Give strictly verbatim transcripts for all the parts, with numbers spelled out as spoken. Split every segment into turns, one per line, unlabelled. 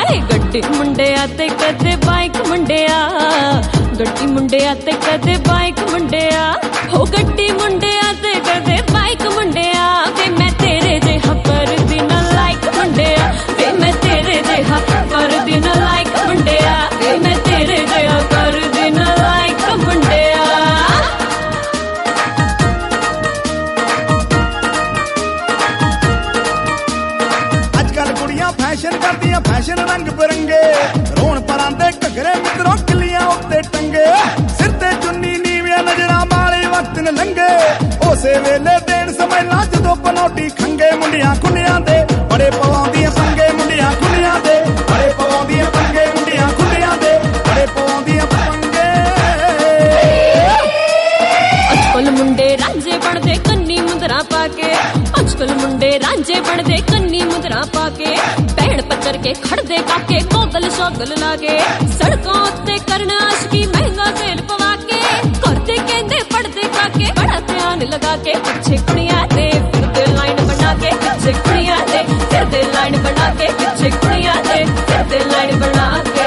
ਹਾਏ ਗੱਡੀ ਮੁੰਡਿਆ ਤੇ ਕਦੇ ਬਾਈਕ ਮੁੰਡਿਆ, ਗੱਡੀ ਮੁੰਡਿਆ ਤੇ ਕਦੇ ਬਾਈਕ ਮੁੰਡਿਆ, ਹੋ ਗੱਡੀ ਮੁੰਡਿਆ ਤੇ ਕਦੇ ਬਾਈਕ ਮੁੰਡਿਆ। ਵੇ ਮੈਂ ਤੇਰੇ ਜਿਹਾ ਕਰਦੀ ਨਾ ਲਾਈਕ ਮੁੰਡਿਆ, ਵੇ ਮੈਂ ਤੇਰੇ ਜਿਹਾ ਕਰਦੀ ਨਾ ਲਾਈਕ ਮੁੰਡਿਆ, ਵੇ ਮੈਂ ਤੇਰੇ ਜਿਹਾ ਕਰਦੀ ਨਾ ਲਾਈਕ ਮੁੰਡਿਆ।
फैशन करदियां फैशन रंग बिरंगे, रोण परां दे घगरे मित्रों किलियां उत्ते टंगे, सिर ते चुन्नी नीवियां नजरां वाले वक्त न लंघे, उसे वेले देण समझला जदों पनौटी खंगे। मुंडियां खुंडियां दे बड़े पवाउंदियां पंगे, मुंडियां खुंडियां दे बड़े पवाउंदियां पंगे, मुंडियां खुंडियां दे बड़े पवाउंदियां पंगे।
अजकल मुंडे रांझे बनदे कन्नी मुंदरा पाके, अजकल मुंडे रांझे बनदे कन्नी मुंदरा पाके, भैण पत्थर के खड़दे काके गोगल शोगल लागे, सड़कों उत्ते करना आशकी महंगा तेल पवा के, करते कहंदे पढ़दे काके बड़ा ध्यान लगा के, पीछे कुड़ियां दे फिरदे लाइन बना के, पीछे कुड़ियां दे फिरदे लाइन बना के, पीछे कुड़ियां दे फिरदे लाइन बना के।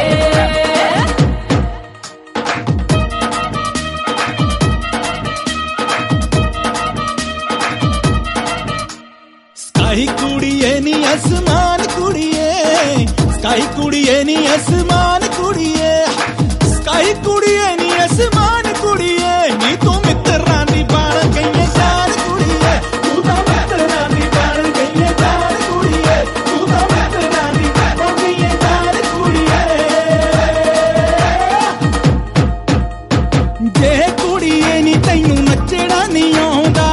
स्काई कुड़िए नी आसमान कुड़िए, स्काई कुड़िए नी आसमान कुड़िए, स्काई कुड़िए नी आसमान कुड़िए, नी तू मित्तरां दी बन गई जान कुड़िए, तू तां मित्तरां दी बन गई जान कुड़िए, तू तां मित्तरां दी बन गई जान कुड़िए। जे कुड़िए नी तैनू नचना नहीं आउंदा,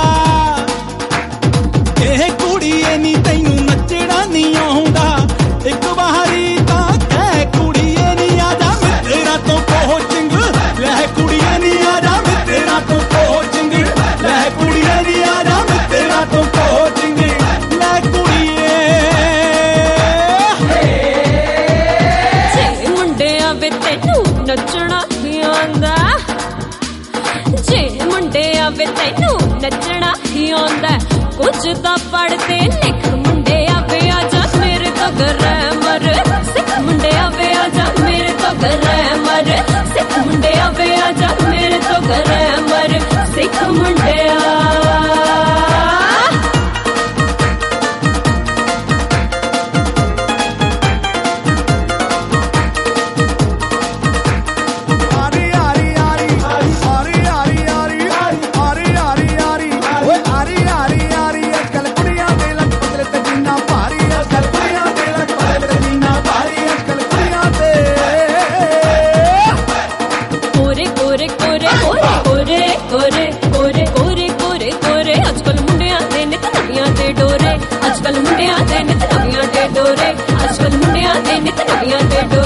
जे कुड़िए नी तैनू नचना नहीं आउंदा, एक वारी तां कह कुड़िए नी आजा मित्तरां तो कोचिंग लै, कुड़िए नी आजा मित्तरां तो कोचिंग लै, कुड़िए नी आजा मित्तरां तो कोचिंग लै कुड़िए।
जे मुंडिया वे तैनू नचना ही आंदा, जे मुंडिया वे तैनू नचना ही आंदा, कुछ तां पढ़दे लिख मुंडिया वे आजा मेरे तो ग्रामर सिख, मुंडिया वे आजा मेरे तो ग्रामर सिख, मुंडिया वे आजा मेरे तो ग्रामर सिख मुंडिया। अजकल मुंडियां दे नित नवियां दे डोरे, अजकल मुंडियां दे नित नवियां दे डोरे।